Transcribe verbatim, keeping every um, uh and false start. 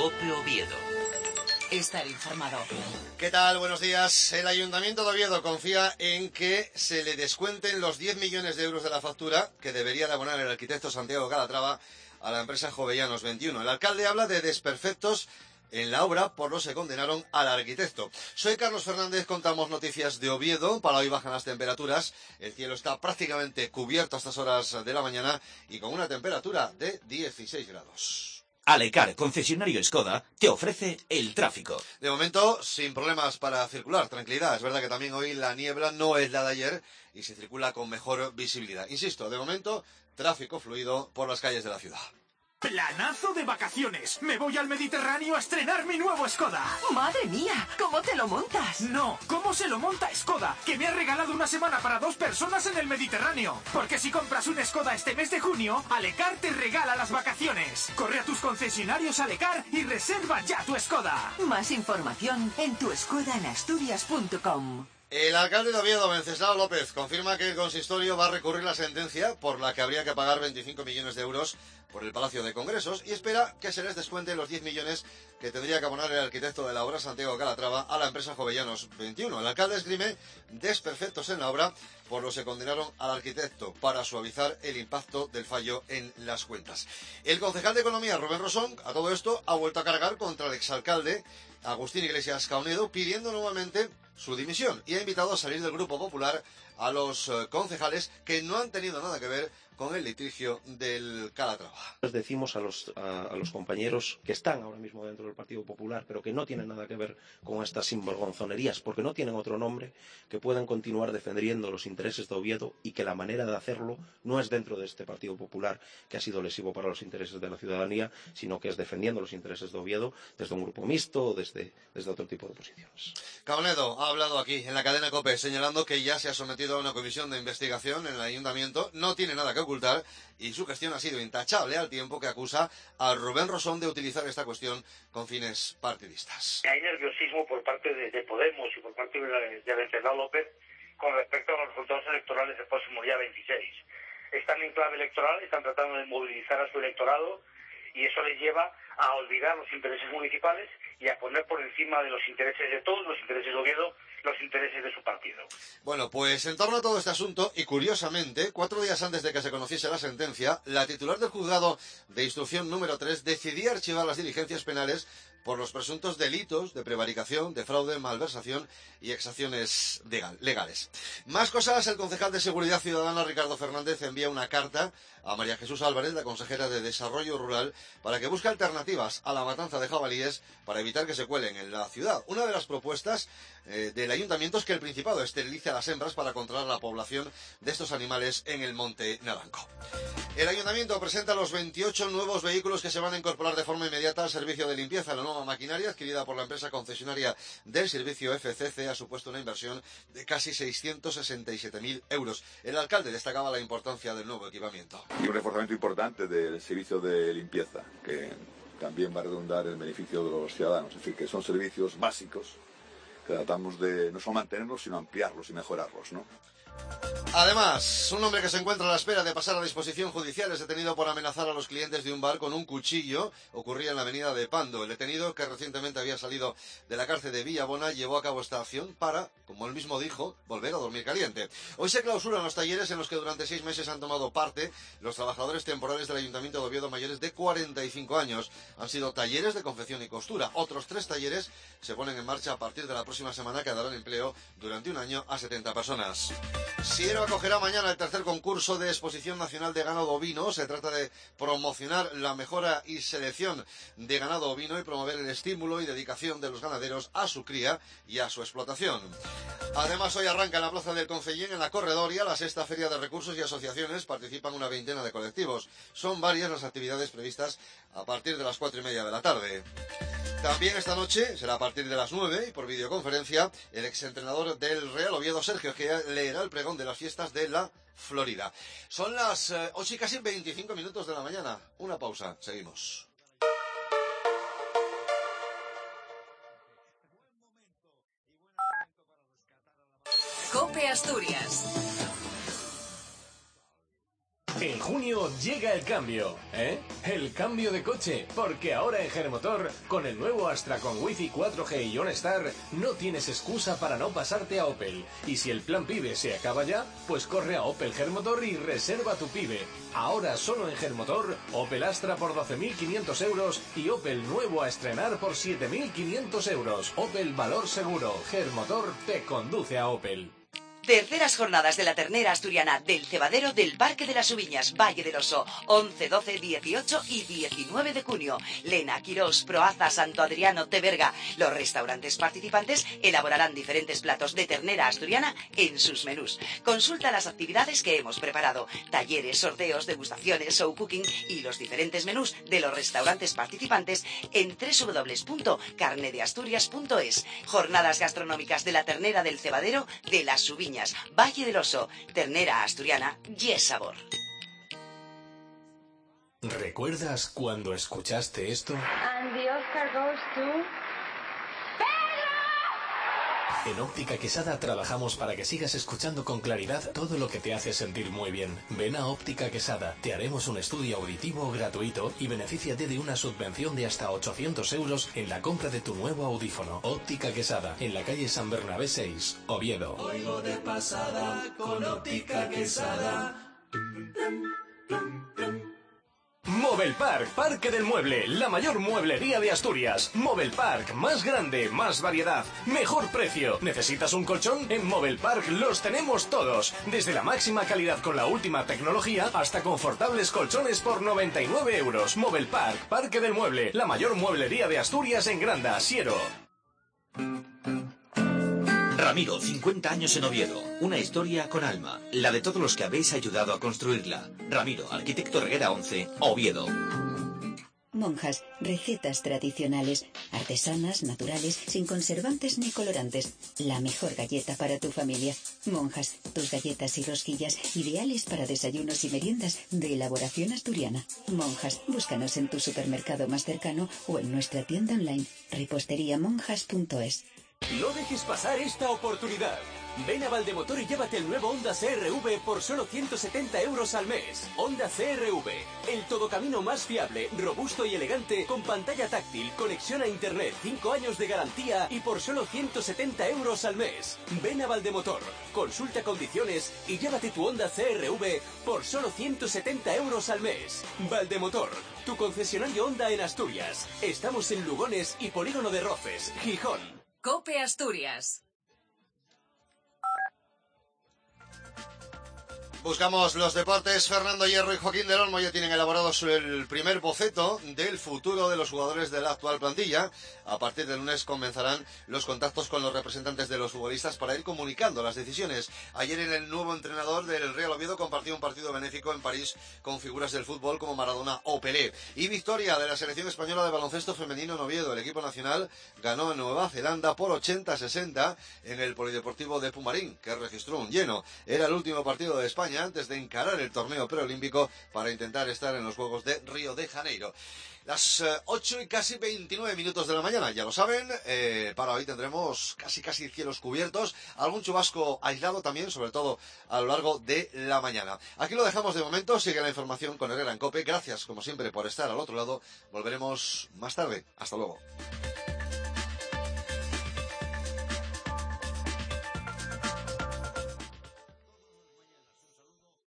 COPE Oviedo. Estar informado. ¿Qué tal? Buenos días. El Ayuntamiento de Oviedo confía en que se le descuenten los diez millones de euros de la factura que debería de abonar el arquitecto Santiago Calatrava a la empresa Jovellanos veintiuno. El alcalde habla de desperfectos en la obra, por los que condenaron al arquitecto. Soy Carlos Fernández, contamos noticias de Oviedo. Para hoy bajan las temperaturas. El cielo está prácticamente cubierto a estas horas de la mañana y con una temperatura de dieciséis grados. Alecar, concesionario Skoda, te ofrece el tráfico. De momento, sin problemas para circular, tranquilidad. Es verdad que también hoy la niebla no es la de ayer y se circula con mejor visibilidad. Insisto, de momento, tráfico fluido por las calles de la ciudad. ¡Planazo de vacaciones! ¡Me voy al Mediterráneo a estrenar mi nuevo Skoda! ¡Madre mía! ¿Cómo te lo montas? No, ¿cómo se lo monta Skoda? Que me ha regalado una semana para dos personas en el Mediterráneo. Porque si compras un Skoda este mes de junio, Alecar te regala las vacaciones. Corre a tus concesionarios Alecar y reserva ya tu Skoda. Más información en tu skoda en asturias punto com. El alcalde de Oviedo, Venceslao López, confirma que el consistorio va a recurrir la sentencia por la que habría que pagar veinticinco millones de euros por el Palacio de Congresos y espera que se les descuente los diez millones que tendría que abonar el arquitecto de la obra, Santiago Calatrava, a la empresa Jovellanos veintiuno. El alcalde esgrime desperfectos en la obra, por los que condenaron al arquitecto para suavizar el impacto del fallo en las cuentas. El concejal de Economía, Rubén Rosón, a todo esto ha vuelto a cargar contra el exalcalde Agustín Iglesias Caunedo, pidiendo nuevamente su dimisión y ha invitado a salir del Grupo Popular a los eh, concejales que no han tenido nada que ver con el litigio del Calatrava. Les decimos a los, a, a los compañeros que están ahora mismo dentro del Partido Popular, pero que no tienen nada que ver con estas sinvergonzonerías, porque no tienen otro nombre, que puedan continuar defendiendo los intereses de Oviedo y que la manera de hacerlo no es dentro de este Partido Popular, que ha sido lesivo para los intereses de la ciudadanía, sino que es defendiendo los intereses de Oviedo desde un grupo mixto o desde, desde otro tipo de posiciones. Caunedo ha hablado aquí en la cadena COPE señalando que ya se ha sometido a una comisión de investigación en el ayuntamiento, no tiene nada que ocultar y su gestión ha sido intachable, al tiempo que acusa a Rubén Rosón de utilizar esta cuestión con fines partidistas. Hay nerviosismo por parte de, de Podemos y por parte de, de Venceslao López con respecto a los resultados electorales del próximo día veintiséis. Están en clave electoral, están tratando de movilizar a su electorado y eso les lleva a olvidar los intereses municipales y a poner por encima de los intereses de todos, los intereses de Oviedo, los intereses de su partido. Bueno, pues en torno a todo este asunto, y curiosamente, cuatro días antes de que se conociese la sentencia, la titular del juzgado de instrucción número tres decidía archivar las diligencias penales por los presuntos delitos de prevaricación, de fraude, malversación y exacciones legales. Más cosas, el concejal de Seguridad Ciudadana, Ricardo Fernández, envía una carta a María Jesús Álvarez, la consejera de Desarrollo Rural, para que busque alternativas a la matanza de jabalíes para evitar que se cuelen en la ciudad. Una de las propuestas eh, del ayuntamiento es que el Principado esterilice a las hembras para controlar la población de estos animales en el Monte Naranco. El ayuntamiento presenta los veintiocho nuevos vehículos que se van a incorporar de forma inmediata al servicio de limpieza. La nueva maquinaria, adquirida por la empresa concesionaria del servicio F C C, ha supuesto una inversión de casi seiscientos sesenta y siete mil euros. El alcalde destacaba la importancia del nuevo equipamiento. Y un reforzamiento importante del servicio de limpieza, que también va a redundar en beneficio de los ciudadanos. Es decir, que son servicios básicos que tratamos de no solo mantenerlos, sino ampliarlos y mejorarlos, ¿no? Además, un hombre que se encuentra a la espera de pasar a disposición judicial es detenido por amenazar a los clientes de un bar con un cuchillo. Ocurría en la avenida de Pando. El detenido, que recientemente había salido de la cárcel de Villabona, llevó a cabo esta acción para, como él mismo dijo, volver a dormir caliente. Hoy se clausuran los talleres en los que durante seis meses han tomado parte los trabajadores temporales del Ayuntamiento de Oviedo mayores de cuarenta y cinco años. Han sido talleres de confección y costura. Otros tres talleres se ponen en marcha a partir de la próxima semana, que darán empleo durante un año a setenta personas. Siero acogerá mañana el tercer concurso de exposición nacional de ganado ovino. Se trata de promocionar la mejora y selección de ganado ovino y promover el estímulo y dedicación de los ganaderos a su cría y a su explotación. Además, hoy arranca en la Plaza del Concellín, en la Corredoria, la sexta feria de recursos y asociaciones. Participan una veintena de colectivos. Son varias las actividades previstas a partir de las cuatro y media de la tarde. También esta noche, será a partir de las nueve, y por videoconferencia, el exentrenador del Real Oviedo, Sergio Gea, leerá el pregón de las fiestas de la Florida. Son las eh, ocho y casi veinticinco minutos de la mañana. Una pausa, seguimos. COPE Asturias. En junio llega el cambio, ¿eh? El cambio de coche, porque ahora en Germotor, con el nuevo Astra con Wi-Fi cuatro G y OnStar, no tienes excusa para no pasarte a Opel. Y si el plan PIBE se acaba ya, pues corre a Opel Germotor y reserva tu PIBE. Ahora solo en Germotor, Opel Astra por doce mil quinientos euros y Opel nuevo a estrenar por siete mil quinientos euros. Opel Valor Seguro. Germotor te conduce a Opel. Terceras jornadas de la ternera asturiana del Cebadero del Parque de las Subiñas, Valle del Oso, once, doce, dieciocho y diecinueve de junio. Lena, Quirós, Proaza, Santo Adriano, Teberga. Los restaurantes participantes elaborarán diferentes platos de ternera asturiana en sus menús. Consulta las actividades que hemos preparado, talleres, sorteos, degustaciones, show cooking y los diferentes menús de los restaurantes participantes en doble u doble u doble u punto carne de asturias punto es. Jornadas gastronómicas de la ternera del Cebadero de las Subiñas, Valle del Oso, ternera asturiana y es sabor. ¿Recuerdas cuando escuchaste esto? And the Oscar goes to... En Óptica Quesada trabajamos para que sigas escuchando con claridad todo lo que te hace sentir muy bien. Ven a Óptica Quesada, te haremos un estudio auditivo gratuito y benefíciate de una subvención de hasta ochocientos euros en la compra de tu nuevo audífono. Óptica Quesada, en la calle San Bernabé seis, Oviedo. Oigo de pasada con Óptica Quesada. Movelpark, Parque del Mueble, la mayor mueblería de Asturias. Movelpark, más grande, más variedad, mejor precio. ¿Necesitas un colchón? En Movelpark los tenemos todos. Desde la máxima calidad con la última tecnología hasta confortables colchones por noventa y nueve euros. Movelpark, Parque del Mueble, la mayor mueblería de Asturias en Granda, Siero. Ramiro, cincuenta años en Oviedo. Una historia con alma. La de todos los que habéis ayudado a construirla. Ramiro, arquitecto Reguera once, Oviedo. Monjas, recetas tradicionales, artesanas, naturales, sin conservantes ni colorantes. La mejor galleta para tu familia. Monjas, tus galletas y rosquillas ideales para desayunos y meriendas de elaboración asturiana. Monjas, búscanos en tu supermercado más cercano o en nuestra tienda online repostería monjas punto es. No dejes pasar esta oportunidad. Ven a Valdemotor y llévate el nuevo Honda C R V por solo ciento setenta euros al mes. Honda C R V, el todocamino más fiable, robusto y elegante, con pantalla táctil, conexión a internet, cinco años de garantía y por solo ciento setenta euros al mes. Ven a Valdemotor, consulta condiciones y llévate tu Honda C R V por solo ciento setenta euros al mes. Valdemotor, tu concesionario Honda en Asturias. Estamos en Lugones y Polígono de Roces, Gijón. COPE Asturias. Buscamos los deportes. Fernando Hierro y Joaquín del Olmo ya tienen elaborado el primer boceto del futuro de los jugadores de la actual plantilla. A partir del lunes comenzarán los contactos con los representantes de los futbolistas para ir comunicando las decisiones. Ayer el nuevo entrenador del Real Oviedo compartió un partido benéfico en París con figuras del fútbol como Maradona o Pelé. Y victoria de la selección española de baloncesto femenino en Oviedo. El equipo nacional ganó en Nueva Zelanda por ochenta a sesenta en el Polideportivo de Pumarín, que registró un lleno. Era el último partido de España antes de encarar el torneo preolímpico para intentar estar en los Juegos de Río de Janeiro. Las eh, ocho y casi veintinueve minutos de la mañana, ya lo saben, eh, para hoy tendremos casi casi cielos cubiertos, algún chubasco aislado también, sobre todo a lo largo de la mañana. Aquí lo dejamos de momento, sigue la información con Herrera en COPE. Gracias, como siempre, por estar al otro lado. Volveremos más tarde. Hasta luego.